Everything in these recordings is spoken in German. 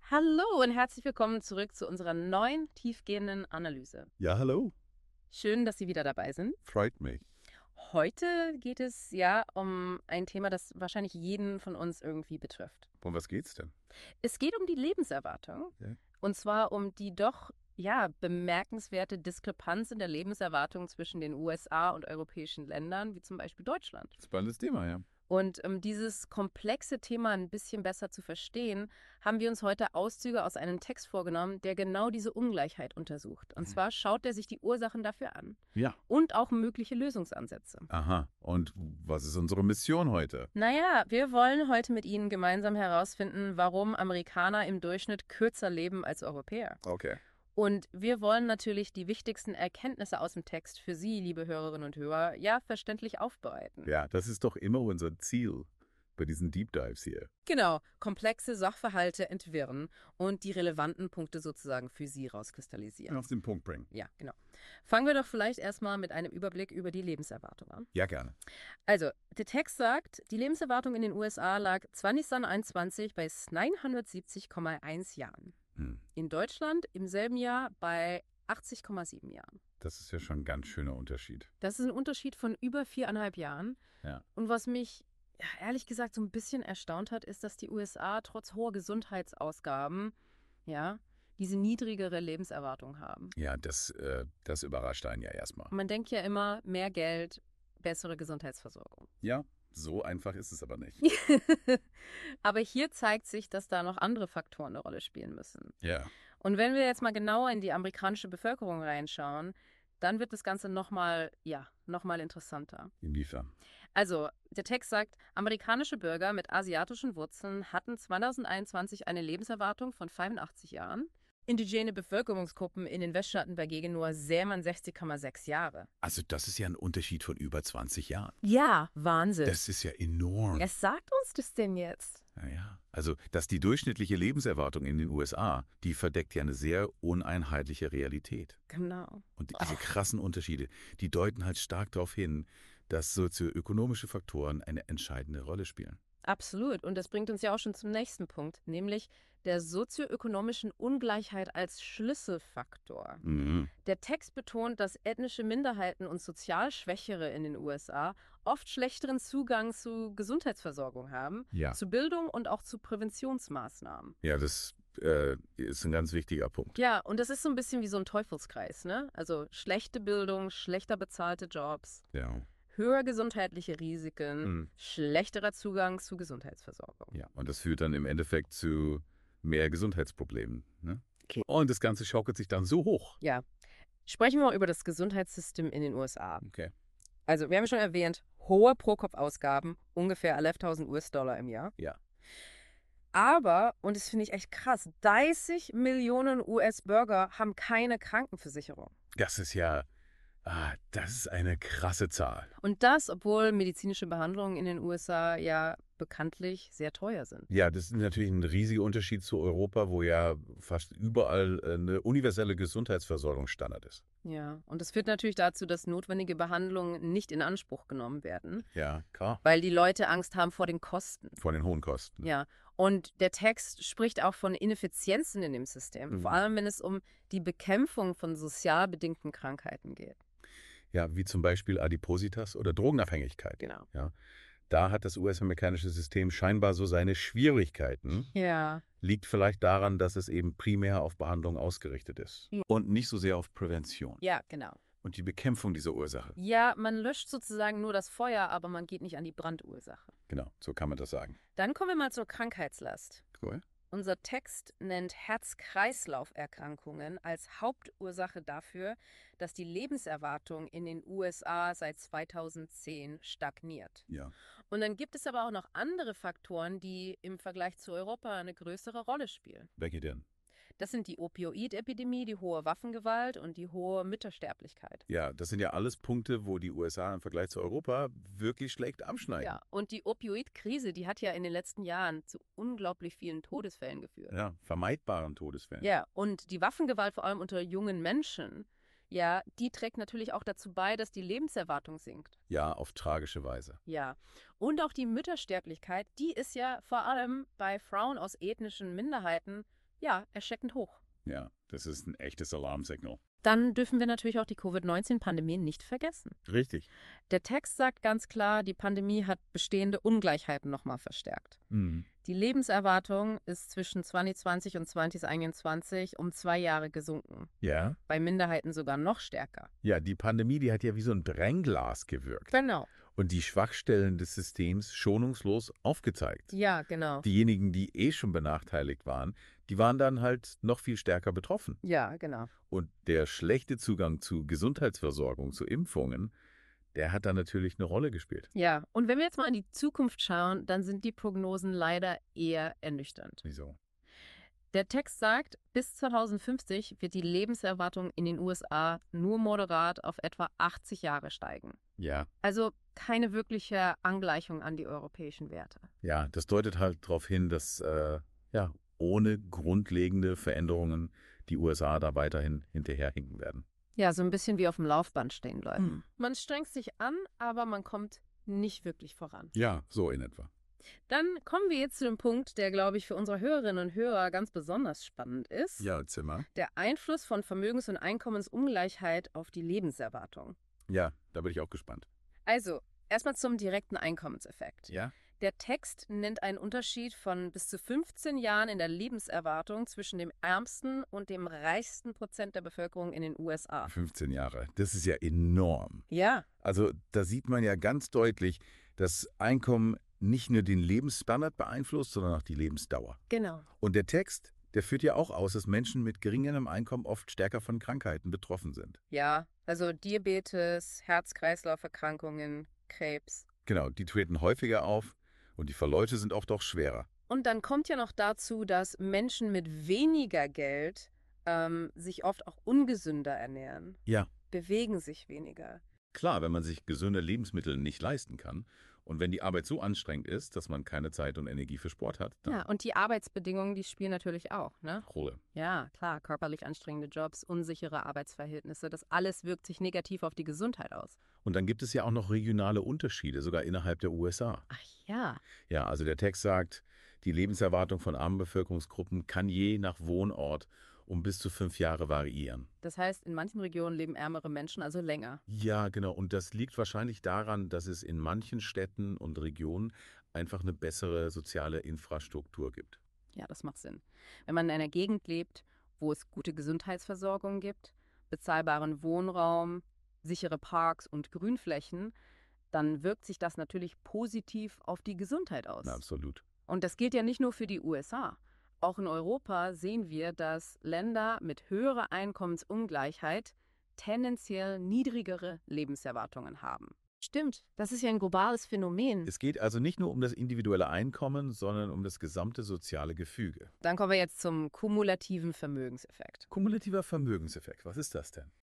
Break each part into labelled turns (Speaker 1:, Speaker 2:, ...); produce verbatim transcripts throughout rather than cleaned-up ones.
Speaker 1: Hallo und herzlich willkommen zurück zu unserer neuen tiefgehenden Analyse.
Speaker 2: Ja, hallo.
Speaker 1: Schön, dass Sie wieder dabei sind.
Speaker 2: Freut mich.
Speaker 1: Heute geht es ja um ein Thema, das wahrscheinlich jeden von uns irgendwie betrifft.
Speaker 2: Um was geht's denn?
Speaker 1: Es geht um die Lebenserwartung.
Speaker 2: Ja.
Speaker 1: Und zwar um die doch ja, bemerkenswerte Diskrepanz in der Lebenserwartung zwischen den U S A und europäischen Ländern, wie zum Beispiel Deutschland.
Speaker 2: Spannendes Thema, ja.
Speaker 1: Und um dieses komplexe Thema ein bisschen besser zu verstehen, haben wir uns heute Auszüge aus einem Text vorgenommen, der genau diese Ungleichheit untersucht. Und zwar schaut er sich die Ursachen dafür an
Speaker 2: Ja.
Speaker 1: und auch mögliche Lösungsansätze.
Speaker 2: Aha. Und was ist unsere Mission heute?
Speaker 1: Naja, wir wollen heute mit Ihnen gemeinsam herausfinden, warum Amerikaner im Durchschnitt kürzer leben als Europäer.
Speaker 2: Okay.
Speaker 1: Und wir wollen natürlich die wichtigsten Erkenntnisse aus dem Text für Sie, liebe Hörerinnen und Hörer, ja, verständlich aufbereiten.
Speaker 2: Ja, das ist doch immer unser Ziel bei diesen Deep Dives hier.
Speaker 1: Genau, komplexe Sachverhalte entwirren und die relevanten Punkte sozusagen für Sie rauskristallisieren.
Speaker 2: Auf den Punkt bringen.
Speaker 1: Ja, genau. Fangen wir doch vielleicht erstmal mit einem Überblick über die Lebenserwartung an.
Speaker 2: Ja, gerne.
Speaker 1: Also, der Text sagt, die Lebenserwartung in den U S A lag zwanzig einundzwanzig bei neunhundertsiebzig Komma eins Jahren.
Speaker 2: Hm.
Speaker 1: In Deutschland im selben Jahr bei achtzig Komma sieben Jahren.
Speaker 2: Das ist ja schon ein ganz schöner Unterschied.
Speaker 1: Das ist ein Unterschied von über viereinhalb Jahren.
Speaker 2: Ja.
Speaker 1: Und was mich ja, ehrlich gesagt so ein bisschen erstaunt hat, ist, dass die U S A trotz hoher Gesundheitsausgaben ja, diese niedrigere Lebenserwartung haben.
Speaker 2: Ja, das, äh, das überrascht einen ja erstmal.
Speaker 1: Man denkt ja immer, mehr Geld, bessere Gesundheitsversorgung.
Speaker 2: Ja, so einfach ist es aber nicht.
Speaker 1: Aber hier zeigt sich, dass da noch andere Faktoren eine Rolle spielen müssen.
Speaker 2: Ja.
Speaker 1: Und wenn wir jetzt mal genauer in die amerikanische Bevölkerung reinschauen, dann wird das Ganze nochmal, ja, nochmal interessanter.
Speaker 2: Inwiefern?
Speaker 1: Also, der Text sagt, amerikanische Bürger mit asiatischen Wurzeln hatten zwanzig einundzwanzig eine Lebenserwartung von fünfundachtzig Jahren. Indigene Bevölkerungsgruppen in den Weststaaten dagegen nur sechzig Komma sechs Jahre.
Speaker 2: Also das ist ja ein Unterschied von über zwanzig Jahren.
Speaker 1: Ja, Wahnsinn.
Speaker 2: Das ist ja enorm.
Speaker 1: Was sagt uns das denn jetzt?
Speaker 2: Naja, also dass die durchschnittliche Lebenserwartung in den U S A, die verdeckt ja eine sehr uneinheitliche Realität.
Speaker 1: Genau.
Speaker 2: Und diese krassen Unterschiede, die deuten halt stark darauf hin, dass sozioökonomische Faktoren eine entscheidende Rolle spielen.
Speaker 1: Absolut. Und das bringt uns ja auch schon zum nächsten Punkt, nämlich der sozioökonomischen Ungleichheit als Schlüsselfaktor.
Speaker 2: Mhm.
Speaker 1: Der Text betont, dass ethnische Minderheiten und sozial Schwächere in den U S A oft schlechteren Zugang zu Gesundheitsversorgung haben,
Speaker 2: Ja.
Speaker 1: zu Bildung und auch zu Präventionsmaßnahmen.
Speaker 2: Ja, das äh, ist ein ganz wichtiger Punkt.
Speaker 1: Ja, und das ist so ein bisschen wie so ein Teufelskreis, ne? Also schlechte Bildung, schlechter bezahlte Jobs,
Speaker 2: Ja.
Speaker 1: höhere gesundheitliche Risiken,
Speaker 2: Mhm.
Speaker 1: schlechterer Zugang zu Gesundheitsversorgung.
Speaker 2: Ja. Und das führt dann im Endeffekt zu mehr Gesundheitsproblemen. Ne?
Speaker 1: Okay.
Speaker 2: Und das Ganze schaukelt sich dann so hoch.
Speaker 1: Ja. Sprechen wir mal über das Gesundheitssystem in den U S A.
Speaker 2: Okay.
Speaker 1: Also, wir haben ja schon erwähnt, hohe Pro-Kopf-Ausgaben, ungefähr elftausend US-Dollar im Jahr.
Speaker 2: Ja.
Speaker 1: Aber, und das finde ich echt krass, dreißig Millionen U S-Bürger haben keine Krankenversicherung.
Speaker 2: Das ist ja, ah, das ist eine krasse Zahl.
Speaker 1: Und das, obwohl medizinische Behandlungen in den U S A ja bekanntlich sehr teuer sind.
Speaker 2: Ja, das ist natürlich ein riesiger Unterschied zu Europa, wo ja fast überall eine universelle Gesundheitsversorgung Standard ist.
Speaker 1: Ja, und das führt natürlich dazu, dass notwendige Behandlungen nicht in Anspruch genommen werden,
Speaker 2: Ja, klar.
Speaker 1: weil die Leute Angst haben vor den Kosten.
Speaker 2: Von den hohen Kosten.
Speaker 1: Ja, und der Text spricht auch von Ineffizienzen in dem System,
Speaker 2: Mhm.
Speaker 1: vor allem wenn es um die Bekämpfung von sozial bedingten Krankheiten geht.
Speaker 2: Ja, wie zum Beispiel Adipositas oder Drogenabhängigkeit.
Speaker 1: Genau.
Speaker 2: Ja, da hat das U S-amerikanische System scheinbar so seine Schwierigkeiten.
Speaker 1: Ja.
Speaker 2: Liegt vielleicht daran, dass es eben primär auf Behandlung ausgerichtet ist
Speaker 1: Ja.
Speaker 2: und nicht so sehr auf Prävention
Speaker 1: Ja, genau.
Speaker 2: und die Bekämpfung dieser Ursache.
Speaker 1: Ja, man löscht sozusagen nur das Feuer, aber man geht nicht an die Brandursache.
Speaker 2: Genau, so kann man das sagen.
Speaker 1: Dann kommen wir mal zur Krankheitslast.
Speaker 2: Cool.
Speaker 1: Unser Text nennt Herz-Kreislauf-Erkrankungen als Hauptursache dafür, dass die Lebenserwartung in den U S A seit zweitausendzehn stagniert.
Speaker 2: Ja.
Speaker 1: Und dann gibt es aber auch noch andere Faktoren, die im Vergleich zu Europa eine größere Rolle spielen.
Speaker 2: Welche denn?
Speaker 1: Das sind die Opioidepidemie, die hohe Waffengewalt und die hohe Müttersterblichkeit.
Speaker 2: Ja, das sind ja alles Punkte, wo die U S A im Vergleich zu Europa wirklich schlecht abschneiden.
Speaker 1: Ja, und die Opioidkrise, die hat ja in den letzten Jahren zu unglaublich vielen Todesfällen geführt.
Speaker 2: Ja, vermeidbaren Todesfällen.
Speaker 1: Ja, und die Waffengewalt vor allem unter jungen Menschen, ja, die trägt natürlich auch dazu bei, dass die Lebenserwartung sinkt.
Speaker 2: Ja, auf tragische Weise.
Speaker 1: Ja, und auch die Müttersterblichkeit, die ist ja vor allem bei Frauen aus ethnischen Minderheiten ja, erschreckend hoch.
Speaker 2: Ja, das ist ein echtes Alarmsignal.
Speaker 1: Dann dürfen wir natürlich auch die Covid neunzehn Pandemie nicht vergessen.
Speaker 2: Richtig.
Speaker 1: Der Text sagt ganz klar, die Pandemie hat bestehende Ungleichheiten nochmal verstärkt.
Speaker 2: Mhm.
Speaker 1: Die Lebenserwartung ist zwischen zwanzig zwanzig und zwanzig einundzwanzig um zwei Jahre gesunken.
Speaker 2: Ja.
Speaker 1: Bei Minderheiten sogar noch stärker.
Speaker 2: Ja, die Pandemie, die hat ja wie so ein Brennglas gewirkt.
Speaker 1: Genau.
Speaker 2: Und die Schwachstellen des Systems schonungslos aufgezeigt.
Speaker 1: Ja, genau.
Speaker 2: Diejenigen, die eh schon benachteiligt waren, die waren dann halt noch viel stärker betroffen.
Speaker 1: Ja, genau.
Speaker 2: Und der schlechte Zugang zu Gesundheitsversorgung, zu Impfungen, der hat da natürlich eine Rolle gespielt.
Speaker 1: Ja, und wenn wir jetzt mal in die Zukunft schauen, dann sind die Prognosen leider eher ernüchternd.
Speaker 2: Wieso?
Speaker 1: Der Text sagt, bis zweitausendfünfzig wird die Lebenserwartung in den U S A nur moderat auf etwa achtzig Jahre steigen.
Speaker 2: Ja.
Speaker 1: Also keine wirkliche Angleichung an die europäischen Werte.
Speaker 2: Ja, das deutet halt darauf hin, dass äh, ja, ohne grundlegende Veränderungen die U S A da weiterhin hinterherhinken werden.
Speaker 1: Ja, so ein bisschen wie auf dem Laufband stehen bleiben.
Speaker 2: Hm.
Speaker 1: Man strengt sich an, aber man kommt nicht wirklich voran.
Speaker 2: Ja, so in etwa.
Speaker 1: Dann kommen wir jetzt zu dem Punkt, der, glaube ich, für unsere Hörerinnen und Hörer ganz besonders spannend ist.
Speaker 2: Ja, Zimmer.
Speaker 1: Der Einfluss von Vermögens- und Einkommensungleichheit auf die Lebenserwartung.
Speaker 2: Ja, da bin ich auch gespannt.
Speaker 1: Also, erstmal zum direkten Einkommenseffekt.
Speaker 2: Ja?
Speaker 1: Der Text nennt einen Unterschied von bis zu fünfzehn Jahren in der Lebenserwartung zwischen dem ärmsten und dem reichsten Prozent der Bevölkerung in den U S A.
Speaker 2: fünfzehn Jahre. Das ist ja enorm.
Speaker 1: Ja.
Speaker 2: Also da sieht man ja ganz deutlich, dass Einkommen nicht nur den Lebensstandard beeinflusst, sondern auch die Lebensdauer.
Speaker 1: Genau.
Speaker 2: Und der Text, der führt ja auch aus, dass Menschen mit geringerem Einkommen oft stärker von Krankheiten betroffen sind.
Speaker 1: Ja, also Diabetes, Herz-Kreislauf-Erkrankungen, Krebs.
Speaker 2: Genau, die treten häufiger auf und die Verläufe sind oft auch schwerer.
Speaker 1: Und dann kommt ja noch dazu, dass Menschen mit weniger Geld ähm, sich oft auch ungesünder ernähren.
Speaker 2: Ja.
Speaker 1: Bewegen sich weniger.
Speaker 2: Klar, wenn man sich gesunde Lebensmittel nicht leisten kann und wenn die Arbeit so anstrengend ist, dass man keine Zeit und Energie für Sport hat, dann
Speaker 1: Ja, und die Arbeitsbedingungen, die spielen natürlich auch, ne?
Speaker 2: Rolle.
Speaker 1: Ja, klar, körperlich anstrengende Jobs, unsichere Arbeitsverhältnisse, das alles wirkt sich negativ auf die Gesundheit aus.
Speaker 2: Und dann gibt es ja auch noch regionale Unterschiede, sogar innerhalb der U S A.
Speaker 1: Ach ja.
Speaker 2: Ja, also der Text sagt, die Lebenserwartung von armen Bevölkerungsgruppen kann je nach Wohnort um bis zu fünf Jahre variieren.
Speaker 1: Das heißt, in manchen Regionen leben ärmere Menschen also länger.
Speaker 2: Ja, genau. Und das liegt wahrscheinlich daran, dass es in manchen Städten und Regionen einfach eine bessere soziale Infrastruktur gibt.
Speaker 1: Ja, das macht Sinn. Wenn man in einer Gegend lebt, wo es gute Gesundheitsversorgung gibt, bezahlbaren Wohnraum, sichere Parks und Grünflächen, dann wirkt sich das natürlich positiv auf die Gesundheit aus.
Speaker 2: Na, absolut.
Speaker 1: Und das gilt ja nicht nur für die U S A. Auch in Europa sehen wir, dass Länder mit höherer Einkommensungleichheit tendenziell niedrigere Lebenserwartungen haben. Stimmt, das ist ja ein globales Phänomen.
Speaker 2: Es geht also nicht nur um das individuelle Einkommen, sondern um das gesamte soziale Gefüge.
Speaker 1: Dann kommen wir jetzt zum kumulativen Vermögenseffekt.
Speaker 2: Kumulativer Vermögenseffekt, was ist das denn?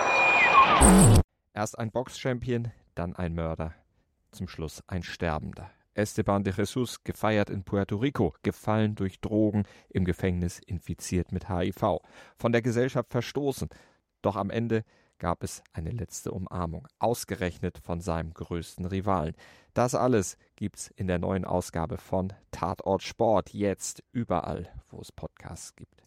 Speaker 3: Erst ein Box-Champion, dann ein Mörder, zum Schluss ein Sterbender. Esteban de Jesus, gefeiert in Puerto Rico, gefallen durch Drogen, im Gefängnis infiziert mit H I V, von der Gesellschaft verstoßen. Doch am Ende gab es eine letzte Umarmung, ausgerechnet von seinem größten Rivalen. Das alles gibt's in der neuen Ausgabe von Tatort Sport, jetzt überall, wo es Podcasts gibt.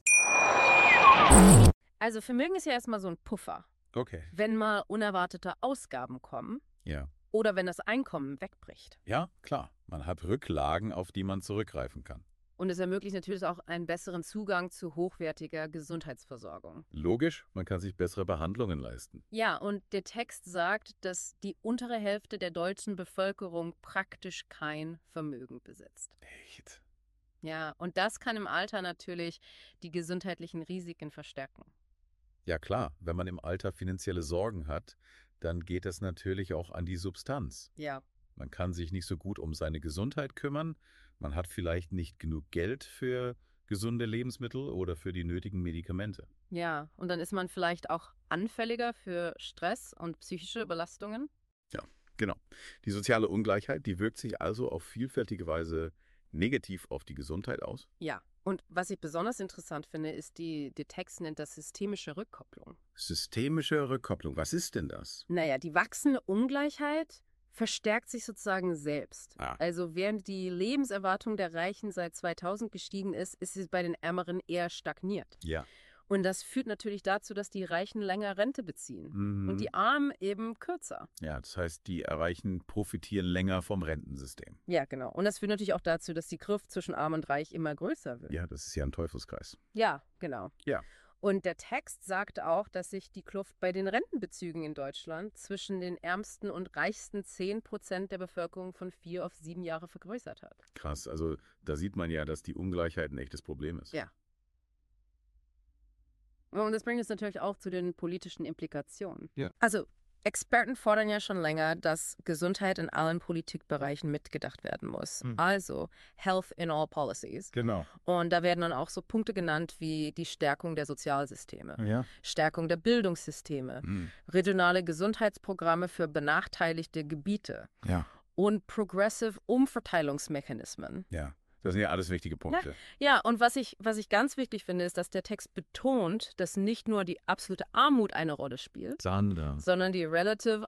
Speaker 1: Also Vermögen ist ja erstmal so ein Puffer.
Speaker 2: Okay.
Speaker 1: Wenn mal unerwartete Ausgaben kommen
Speaker 2: Ja.
Speaker 1: oder wenn das Einkommen wegbricht.
Speaker 2: Ja, klar. Man hat Rücklagen, auf die man zurückgreifen kann.
Speaker 1: Und es ermöglicht natürlich auch einen besseren Zugang zu hochwertiger Gesundheitsversorgung.
Speaker 2: Logisch, man kann sich bessere Behandlungen leisten.
Speaker 1: Ja, und der Text sagt, dass die untere Hälfte der deutschen Bevölkerung praktisch kein Vermögen besitzt.
Speaker 2: Echt?
Speaker 1: Ja, und das kann im Alter natürlich die gesundheitlichen Risiken verstärken.
Speaker 2: Ja klar, wenn man im Alter finanzielle Sorgen hat, dann geht das natürlich auch an die Substanz.
Speaker 1: Ja.
Speaker 2: Man kann sich nicht so gut um seine Gesundheit kümmern, man hat vielleicht nicht genug Geld für gesunde Lebensmittel oder für die nötigen Medikamente.
Speaker 1: Ja, und dann ist man vielleicht auch anfälliger für Stress und psychische Belastungen.
Speaker 2: Ja, genau. Die soziale Ungleichheit, die wirkt sich also auf vielfältige Weise negativ auf die Gesundheit aus.
Speaker 1: Ja, und was ich besonders interessant finde, ist, die, der Text nennt das systemische Rückkopplung.
Speaker 2: Systemische Rückkopplung, was ist denn das?
Speaker 1: Naja, die wachsende Ungleichheit verstärkt sich sozusagen selbst.
Speaker 2: Ah.
Speaker 1: Also während die Lebenserwartung der Reichen seit zweitausend gestiegen ist, ist sie bei den Ärmeren eher stagniert.
Speaker 2: Ja.
Speaker 1: Und das führt natürlich dazu, dass die Reichen länger Rente beziehen
Speaker 2: Mhm.
Speaker 1: und die Armen eben kürzer.
Speaker 2: Ja, das heißt, die Erreichen profitieren länger vom Rentensystem.
Speaker 1: Ja, genau. Und das führt natürlich auch dazu, dass die Kluft zwischen Arm und Reich immer größer wird.
Speaker 2: Ja, das ist ja ein Teufelskreis.
Speaker 1: Ja, genau.
Speaker 2: Ja.
Speaker 1: Und der Text sagt auch, dass sich die Kluft bei den Rentenbezügen in Deutschland zwischen den ärmsten und reichsten zehn Prozent der Bevölkerung von vier auf sieben Jahre vergrößert hat.
Speaker 2: Krass, also da sieht man ja, dass die Ungleichheit ein echtes Problem ist.
Speaker 1: Ja. Und das bringt uns natürlich auch zu den politischen Implikationen.
Speaker 3: Ja.
Speaker 1: Also Experten fordern ja schon länger, dass Gesundheit in allen Politikbereichen mitgedacht werden muss.
Speaker 3: Hm.
Speaker 1: Also Health in all policies.
Speaker 2: Genau.
Speaker 1: Und da werden dann auch so Punkte genannt wie die Stärkung der Sozialsysteme,
Speaker 2: Ja.
Speaker 1: Stärkung der Bildungssysteme,
Speaker 2: Mhm.
Speaker 1: regionale Gesundheitsprogramme für benachteiligte Gebiete
Speaker 2: Ja.
Speaker 1: und progressive Umverteilungsmechanismen.
Speaker 2: Ja. Das sind ja alles wichtige Punkte.
Speaker 1: Ja, und was ich, was ich ganz wichtig finde, ist, dass der Text betont, dass nicht nur die absolute Armut eine Rolle spielt,
Speaker 2: Sander.
Speaker 1: sondern die relative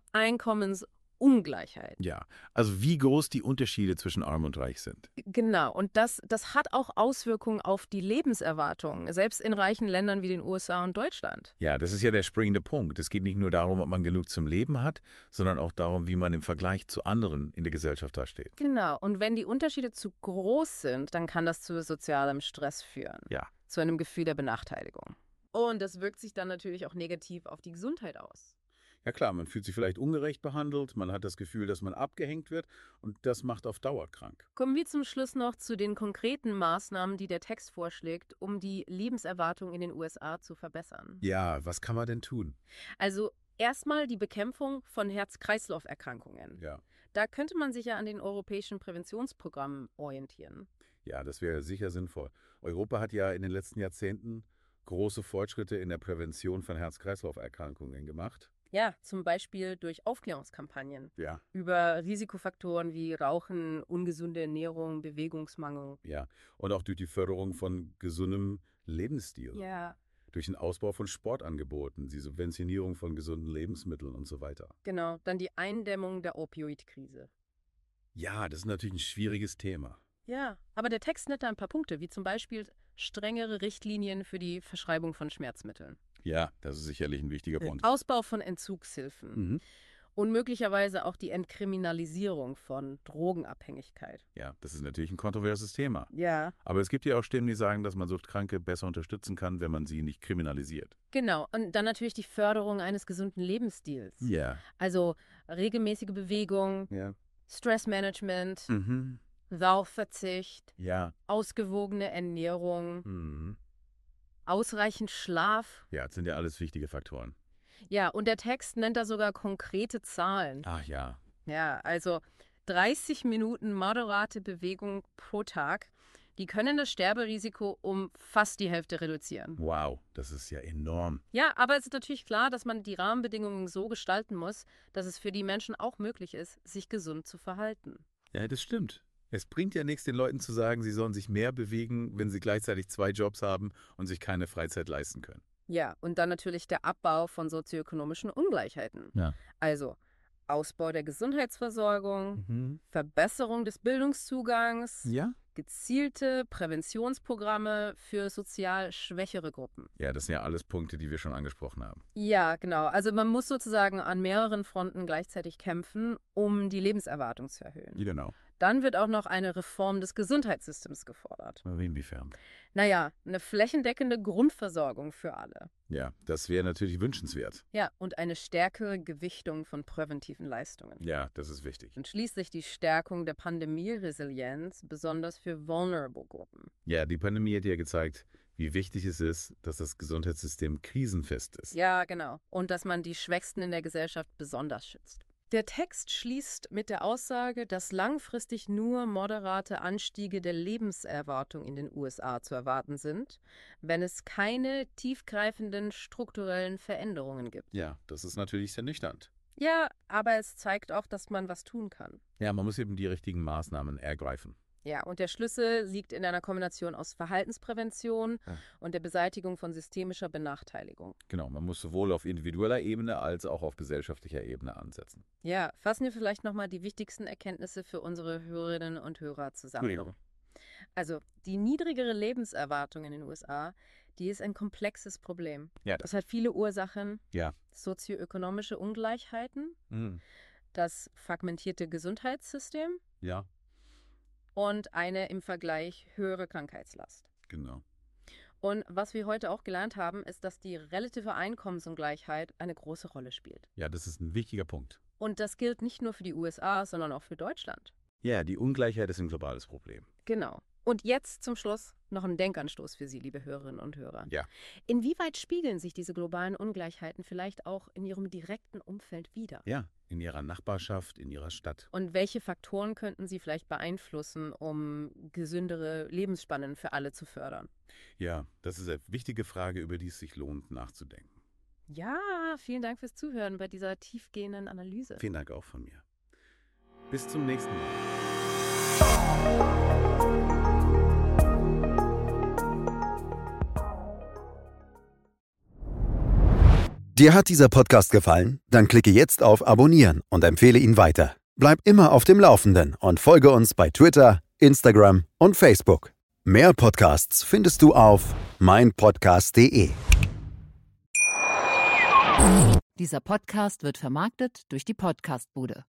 Speaker 1: Einkommensungleichheit.
Speaker 2: Ja. Also wie groß die Unterschiede zwischen Arm und Reich sind.
Speaker 1: Genau, und das, das hat auch Auswirkungen auf die Lebenserwartung, selbst in reichen Ländern wie den U S A und Deutschland.
Speaker 2: Ja, das ist ja der springende Punkt. Es geht nicht nur darum, ob man genug zum Leben hat, sondern auch darum, wie man im Vergleich zu anderen in der Gesellschaft dasteht.
Speaker 1: Genau, und wenn die Unterschiede zu groß sind, dann kann das zu sozialem Stress führen,
Speaker 2: Ja.
Speaker 1: zu einem Gefühl der Benachteiligung. Und das wirkt sich dann natürlich auch negativ auf die Gesundheit aus.
Speaker 2: Ja klar, man fühlt sich vielleicht ungerecht behandelt, man hat das Gefühl, dass man abgehängt wird und das macht auf Dauer krank.
Speaker 1: Kommen wir zum Schluss noch zu den konkreten Maßnahmen, die der Text vorschlägt, um die Lebenserwartung in den U S A zu verbessern.
Speaker 2: Ja, was kann man denn tun?
Speaker 1: Also erstmal die Bekämpfung von Herz-Kreislauf-Erkrankungen.
Speaker 2: Ja.
Speaker 1: Da könnte man sich ja an den europäischen Präventionsprogrammen orientieren.
Speaker 2: Ja, das wäre sicher sinnvoll. Europa hat ja in den letzten Jahrzehnten große Fortschritte in der Prävention von Herz-Kreislauf-Erkrankungen gemacht.
Speaker 1: Ja, zum Beispiel durch Aufklärungskampagnen
Speaker 2: Ja,
Speaker 1: über Risikofaktoren wie Rauchen, ungesunde Ernährung, Bewegungsmangel.
Speaker 2: ja. Und auch durch die Förderung von gesundem Lebensstil.
Speaker 1: Ja,
Speaker 2: Durch den Ausbau von Sportangeboten, die Subventionierung von gesunden Lebensmitteln und so weiter.
Speaker 1: genau. Dann die Eindämmung der Opioidkrise.
Speaker 2: Ja, das ist natürlich ein schwieriges Thema.
Speaker 1: Ja, aber der Text nennt da ein paar Punkte, wie zum Beispiel strengere Richtlinien für die Verschreibung von Schmerzmitteln,
Speaker 2: Ja, das ist sicherlich ein wichtiger Punkt.
Speaker 1: Ausbau von Entzugshilfen
Speaker 2: Mhm.
Speaker 1: und möglicherweise auch die Entkriminalisierung von Drogenabhängigkeit.
Speaker 2: Ja, das ist natürlich ein kontroverses Thema.
Speaker 1: Ja,
Speaker 2: Aber es gibt ja auch Stimmen, die sagen, dass man Suchtkranke besser unterstützen kann, wenn man sie nicht kriminalisiert.
Speaker 1: genau. Und dann natürlich die Förderung eines gesunden Lebensstils.
Speaker 2: Ja.
Speaker 1: Also regelmäßige Bewegung,
Speaker 2: Ja.
Speaker 1: Stressmanagement,
Speaker 2: Mhm.
Speaker 1: Rauchverzicht,
Speaker 2: Ja.
Speaker 1: ausgewogene Ernährung,
Speaker 2: Mhm.
Speaker 1: ausreichend Schlaf.
Speaker 2: Ja, das sind ja alles wichtige Faktoren.
Speaker 1: Ja, und der Text nennt da sogar konkrete Zahlen.
Speaker 2: Ach ja.
Speaker 1: Ja, also dreißig Minuten moderate Bewegung pro Tag, die können das Sterberisiko um fast die Hälfte reduzieren.
Speaker 2: Wow, das ist ja enorm.
Speaker 1: Ja, aber es ist natürlich klar, dass man die Rahmenbedingungen so gestalten muss, dass es für die Menschen auch möglich ist, sich gesund zu verhalten.
Speaker 2: Ja, das stimmt. Es bringt ja nichts, den Leuten zu sagen, sie sollen sich mehr bewegen, wenn sie gleichzeitig zwei Jobs haben und sich keine Freizeit leisten können.
Speaker 1: Ja, und dann natürlich der Abbau von sozioökonomischen Ungleichheiten.
Speaker 2: Ja.
Speaker 1: Also Ausbau der Gesundheitsversorgung,
Speaker 2: Mhm.
Speaker 1: Verbesserung des Bildungszugangs,
Speaker 2: Ja?
Speaker 1: gezielte Präventionsprogramme für sozial schwächere Gruppen.
Speaker 2: Ja, das sind ja alles Punkte, die wir schon angesprochen haben.
Speaker 1: Ja, genau. Also man muss sozusagen an mehreren Fronten gleichzeitig kämpfen, um die Lebenserwartung zu erhöhen.
Speaker 2: Genau.
Speaker 1: Dann wird auch noch eine Reform des Gesundheitssystems gefordert.
Speaker 2: Inwiefern?
Speaker 1: Naja, eine flächendeckende Grundversorgung für alle.
Speaker 2: Ja, das wäre natürlich wünschenswert.
Speaker 1: Ja, und eine stärkere Gewichtung von präventiven Leistungen.
Speaker 2: Ja, das ist wichtig.
Speaker 1: Und schließlich die Stärkung der Pandemieresilienz, besonders für vulnerable Gruppen.
Speaker 2: Ja, die Pandemie hat ja gezeigt, wie wichtig es ist, dass das Gesundheitssystem krisenfest ist.
Speaker 1: Ja, genau. Und dass man die Schwächsten in der Gesellschaft besonders schützt. Der Text schließt mit der Aussage, dass langfristig nur moderate Anstiege der Lebenserwartung in den U S A zu erwarten sind, wenn es keine tiefgreifenden strukturellen Veränderungen gibt.
Speaker 2: Ja, das ist natürlich sehr nüchtern.
Speaker 1: Ja, aber es zeigt auch, dass man was tun kann.
Speaker 2: Ja, man muss eben die richtigen Maßnahmen ergreifen.
Speaker 1: Ja, und der Schlüssel liegt in einer Kombination aus Verhaltensprävention
Speaker 2: Ja.
Speaker 1: und der Beseitigung von systemischer Benachteiligung.
Speaker 2: Genau, man muss sowohl auf individueller Ebene als auch auf gesellschaftlicher Ebene ansetzen.
Speaker 1: Ja, fassen wir vielleicht nochmal die wichtigsten Erkenntnisse für unsere Hörerinnen und Hörer zusammen.
Speaker 2: Entschuldigung.
Speaker 1: Also, die niedrigere Lebenserwartung in den U S A, die ist ein komplexes Problem.
Speaker 2: Ja,
Speaker 1: Das hat viele Ursachen.
Speaker 2: Ja.
Speaker 1: Sozioökonomische Ungleichheiten,
Speaker 2: Mhm.
Speaker 1: das fragmentierte Gesundheitssystem
Speaker 2: Ja,
Speaker 1: und eine im Vergleich höhere Krankheitslast.
Speaker 2: genau.
Speaker 1: Und was wir heute auch gelernt haben, ist, dass die relative Einkommensungleichheit eine große Rolle spielt.
Speaker 2: Ja, das ist ein wichtiger Punkt.
Speaker 1: Und das gilt nicht nur für die U S A, sondern auch für Deutschland.
Speaker 2: Ja, die Ungleichheit ist ein globales Problem.
Speaker 1: Genau. Und jetzt zum Schluss noch ein Denkanstoß für Sie, liebe Hörerinnen und Hörer.
Speaker 2: Ja.
Speaker 1: Inwieweit spiegeln sich diese globalen Ungleichheiten vielleicht auch in Ihrem direkten Umfeld wider?
Speaker 2: Ja, in ihrer Nachbarschaft, in ihrer Stadt.
Speaker 1: Und welche Faktoren könnten Sie vielleicht beeinflussen, um gesündere Lebensspannen für alle zu fördern?
Speaker 2: Ja, das ist eine wichtige Frage, über die es sich lohnt, nachzudenken.
Speaker 1: Ja, vielen Dank fürs Zuhören bei dieser tiefgehenden Analyse.
Speaker 2: Vielen Dank auch von mir. Bis zum nächsten Mal.
Speaker 4: Dir hat dieser Podcast gefallen? Dann klicke jetzt auf Abonnieren und empfehle ihn weiter. Bleib immer auf dem Laufenden und folge uns bei Twitter, Instagram und Facebook. Mehr Podcasts findest du auf meinpodcast punkt de.
Speaker 5: Dieser Podcast wird vermarktet durch die Podcastbude.